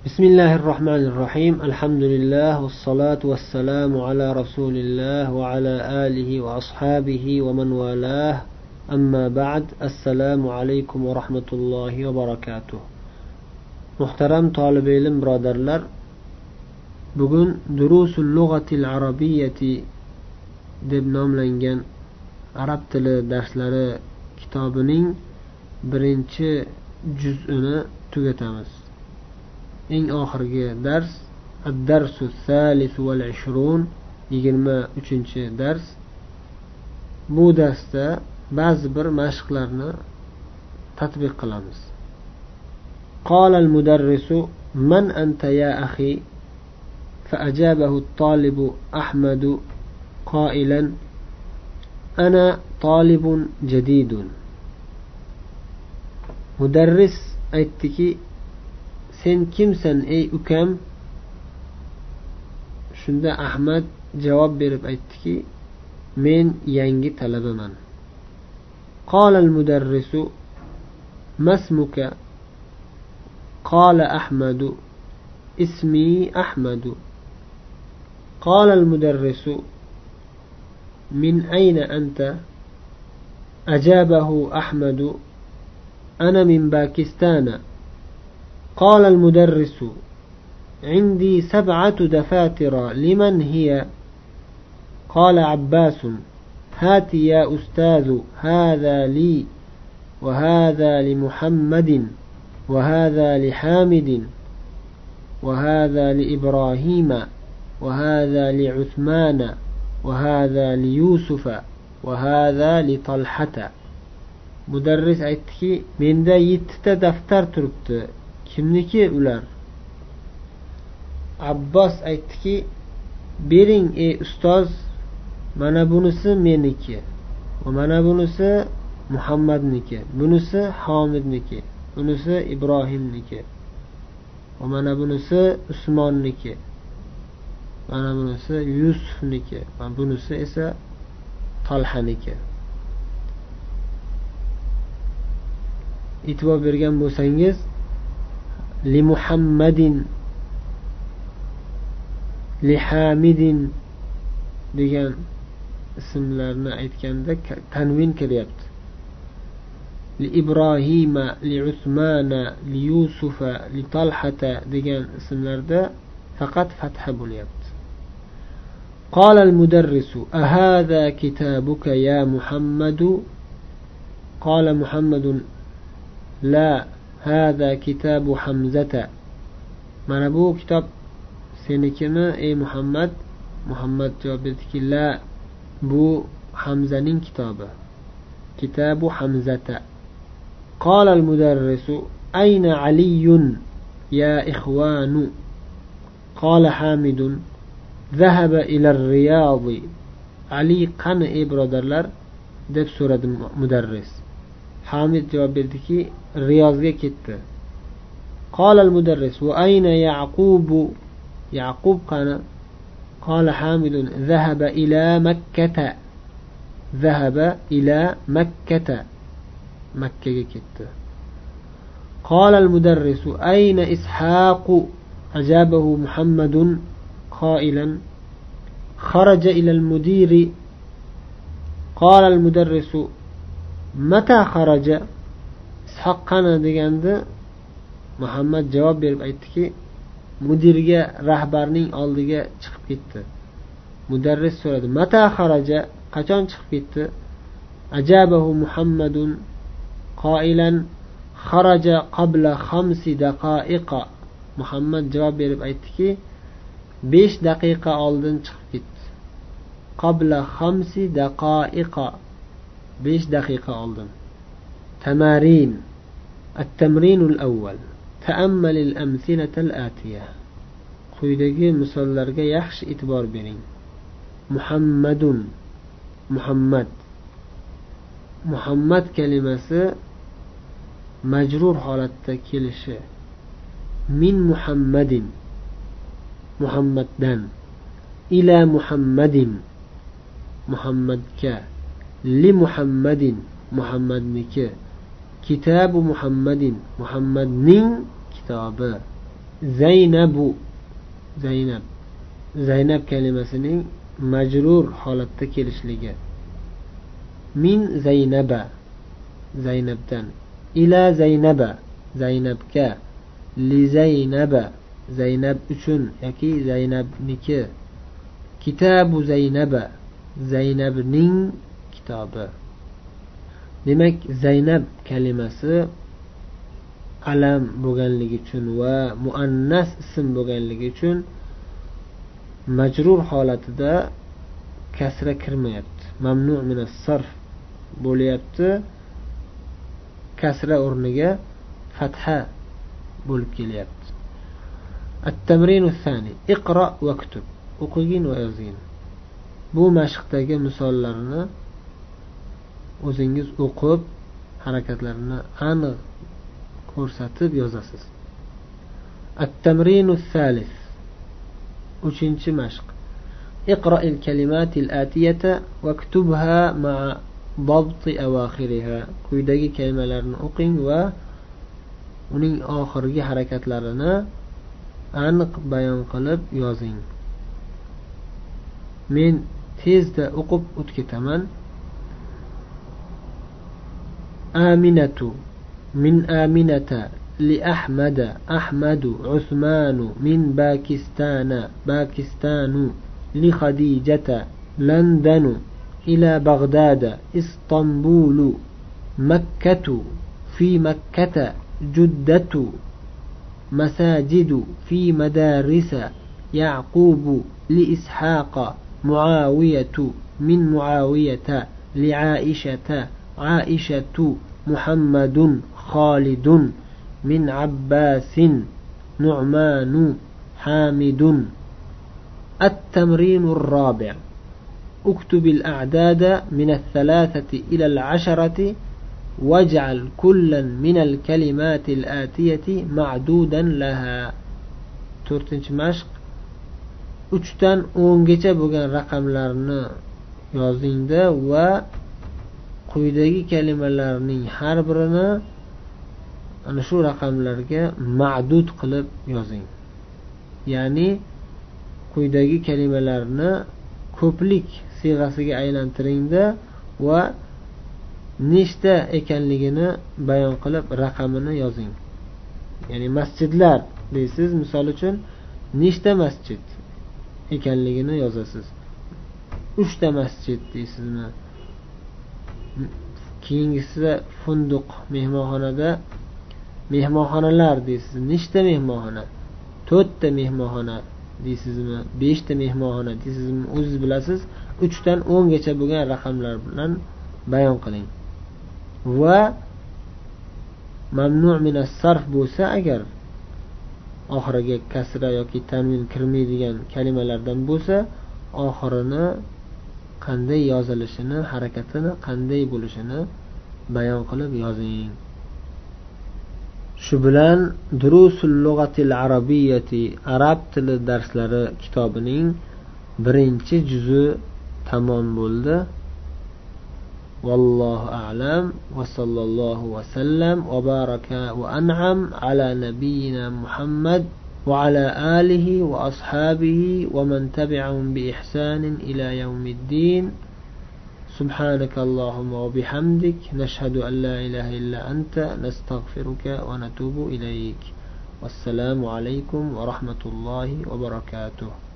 بسم الله الرحمن الرحيم الحمد لله والصلاة والسلام على رسول الله وعلى آله وأصحابه ومن والاه أما بعد السلام عليكم ورحمة الله وبركاته. محترم طالب علم برادرlar, bugun Durusul Lughatil Arabiyyati deb nomlangan arab tili darslari kitobining birinchi juz'ini tugatamiz. Eng oxirgi dars ad-darsu salis wal 20, 23-chi dars. Bu darsda ba'zi bir mashqlarni tatbiq qilamiz. قال المدرس من أنت يا أخي؟ فأجابه الطالب أحمد قائلا أنا طالب جديد. مدرس aytdiki, sen kimsan ey ukam? Shunda Ahmad javob berib aytdiki, men yangi talabaman. قال المدرس ما اسمك؟ قال أحمد اسمي أحمد. قال المدرس من أين أنت؟ أجابه أحمد أنا من باكستان. قال المدرس عندي 7 دفاتر لمن هي؟ قال عباس هات يا أستاذ، هذا لي وهذا لمحمد وهذا لحامد وهذا لإبراهيم وهذا لعثمان وهذا ليوسف وهذا لطلحة. Mudarris aytdiki, menda 7 daftar turibdi. Kimniki ular? Abbos aytdiki, bering ey ustoz, mana bunisi meniki va mana bunisi Muhammadniki, bunisi Hamidniki, bunisi Ibrohimniki va mana bunisi Usmonniki, mana bunisi Yusufniki va bunisi esa Talhaniki. E'tibor bergan bo'lsangiz, li Muhammadin, li Hamidin degan ismlarni aytganda tanvin kiryapti. Li Ibrohima, li Usmana, li Yusufa, li Talhata degan ismlarda faqat fatha bo'lyapti. قال المدرس أهذا كتابك يا محمد؟ قال محمد لا هذا كتاب حمزة. mana bu kitob senikimi ey Muhammad? Muhammad javob berdiki, la, bu Hamzaning kitobi, kitabu Hamzata. قال المدرس أين علي يا إخوان؟ قال حامد ذهب إلى الرياض. علي qani ey birodarlar deb so'radi mudarris. Hamid javob berdiki, Riyozga ketdi. قال المدرس وأين يعقوب؟ يعقوب qani؟ قال حامد ذهب إلى مكة. ذهب إلى مكة، مكة ketdi. قال المدرس أين إسحاق؟ أجابه محمد قائلا خرج إلى المدير. قال المدرس متى خرج؟ إسحاق qani deganda Muhammad javob berib aytdiki, mudirga, rahbarning oldiga chiqib ketdi. Mudarris so'radi, mata xaraja, qachon chiqib ketdi? Ajabahu Muhammadun qailan xaraja qabla 5 daqaiqa. Muhammad javob berib aytdiki, 5 daqiqa oldin chiqib ketdi. Qabla 5 daqaiqa, 5 daqiqa oldin. Tamarin. التمرين الأول تأمل الأمثلة الآتية. quyidagi misollarga yaxshi e'tibor bering. Muhammadun, Muhammad. Muhammad kalimasi majrur holatda kelishi. Min Muhammadin, Muhammaddan. Ila Muhammadin, Muhammadga. Li Muhammadin, Muhammadniki. Kitabu Muhammadin, Muhammadning kitobi. Zaynabu, Zaynab, Zaynab kalimasining majrur holatda kelishligi. Min Zaynaba, Zaynabdan. Ila Zaynaba, Zaynabga. Li Zaynaba, Zaynab uchun yoki Zaynabniki. Kitabu Zaynaba, Zaynabning kitobi. Demak, Zaynab kalimasi alam bo'lganligi uchun va muannas ism bo'lganligi uchun majrur holatida kasra kirmayapti. Mamnu' min as-sarf bo'lyapti. Kasra o'rniga fatha bo'lib kelyapti. At-tamrin ath-thani. Iqra waktub. O'qigin va yozgin. Bu mashqdagi misollarni o'zingiz o'qib, harakatlarini aniq ko'rsatib yozasiz. At-tamrin ath-thalith. 3-mashq. Iqra al-kalimat al-atiyata waktubha ma'a dabt awakhiriha. Quyidagi kalimalarni o'qing va uning oxirgi harakatlarini aniq bayon qilib yozing. Men tezda o'qib o'tketaman. Aminatu min Aminata li Ahmada Ahmadu Uthmanu min Pakistana Pakistanu li Khadijata Londonu ila Baghdada Istanbulu Makkatu fi Makkata Juddatu Masajidu fi Madarisa Yaqubu li Ishaqa Muawiyatu min Muawiyata li Aishata Aishatu Muhammadun Khalidun min Abbasin Nu'manu Hamidun. التمرين الرابع. اكتب الأعداد من 3 إلى 10 واجعل كلا من الكلمات الآتية معدودا لها. 4-mashq. 3dan 10gacha bo'lgan raqamlarni yozingda va quyidagi kalimalarning har birini ana shu raqamlarga ma'dud qilib yozing. Ya'ni quyidagi kalimalarni ko'plik siyg'asiga aylantiringda va nechta ekanligini bayon qilib raqamini yozing. Ya'ni masjidlar deysiz, misol uchun nechta masjid ekanligini yozasiz. 3 ta masjid deysizmi? Keyingisi funduq, mehmonxonada mehmonxonalar deysiz. Nechta mehmonxona? 4 ta mehmonxona deysizmi? 5 ta mehmonxona deysizmi? O'zingiz bilasiz. 3dan 10gacha bo'lgan raqamlar bilan bayon qiling. Va mamnu' min as-sarf bo'lsa agar oxiriga kasra yoki tanvin kirmaydigan kalimalardan bo'lsa, oxirini qanday yozilishini, harakatini qanday bo'lishini bayon qilib yozing. Shu bilan Durusul Lughatil Arabiyyati, arab tili darslari kitobining 1-juzi tamom bo'ldi. Vallohu a'lam va sallallohu va sallam va baraka va an'am ala nabiyyina Muhammad va ala alihi va ashabihi va man tabi'ahum bi ihsanin ila yawmiddin. سبحانك اللهم وبحمدك نشهد أن لا إله إلا أنت نستغفرك ونتوب إليك. والسلام عليكم ورحمة الله وبركاته.